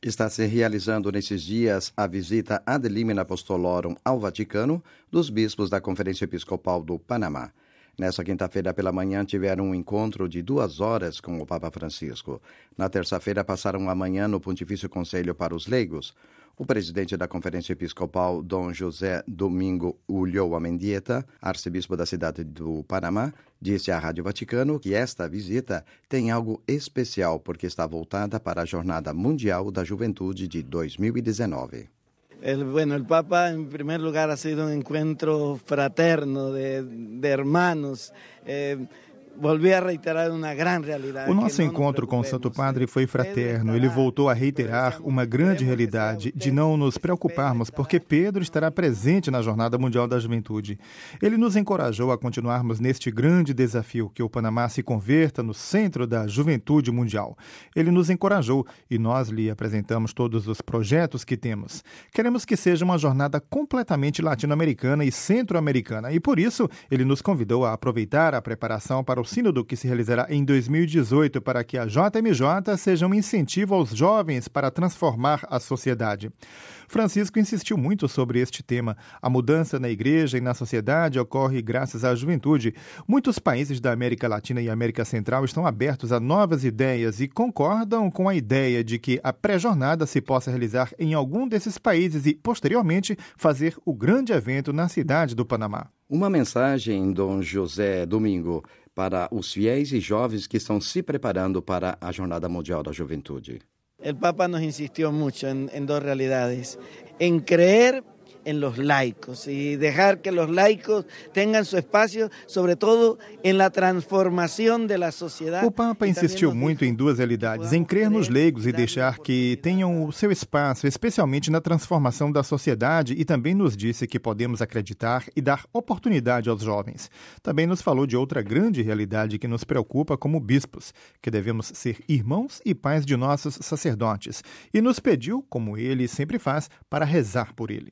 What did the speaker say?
Está se realizando nesses dias a visita ad limina apostolorum ao Vaticano dos bispos da Conferência Episcopal do Panamá. Nessa quinta-feira pela manhã tiveram um encontro de 2 horas com o Papa Francisco. Na terça-feira passaram a manhã no Pontifício Conselho para os Leigos. O presidente da Conferência Episcopal, Dom José Domingo Ulloa Mendieta, arcebispo da cidade do Panamá, disse à Rádio Vaticano que esta visita tem algo especial porque está voltada para a Jornada Mundial da Juventude de 2019. El Papa, en primer lugar, ha sido un encuentro fraterno de hermanos. Volvi a reiterar uma grande realidade. O nosso encontro com o Santo Padre foi fraterno. Ele voltou a reiterar uma grande realidade de não nos preocuparmos, porque Pedro estará presente na Jornada Mundial da Juventude. Ele nos encorajou a continuarmos neste grande desafio, que o Panamá se converta no centro da juventude mundial. Ele nos encorajou e nós lhe apresentamos todos os projetos que temos. Queremos que seja uma jornada completamente latino-americana e centro-americana e, por isso, ele nos convidou a aproveitar a preparação para o sínodo que se realizará em 2018 para que a JMJ seja um incentivo aos jovens para transformar a sociedade. Francisco insistiu muito sobre este tema. A mudança na igreja e na sociedade ocorre graças à juventude. Muitos países da América Latina e América Central estão abertos a novas ideias e concordam com a ideia de que a pré-jornada se possa realizar em algum desses países e, posteriormente, fazer o grande evento na cidade do Panamá. Uma mensagem, Dom José Domingo, para os fiéis e jovens que estão se preparando para a Jornada Mundial da Juventude. El Papa nos insistió mucho en dos realidades, en creer en los laicos y dejar que los laicos tengan su espacio, sobre todo en la transformación de la sociedad. O Papa insistiu muito em duas realidades, em crer nos leigos e deixar que tenham o seu espaço, especialmente na transformação da sociedade, e também nos disse que podemos acreditar e dar oportunidade aos jovens. Também nos falou de outra grande realidade que nos preocupa como bispos, que devemos ser irmãos e pais de nossos sacerdotes, e nos pediu, como ele sempre faz, para rezar por ele.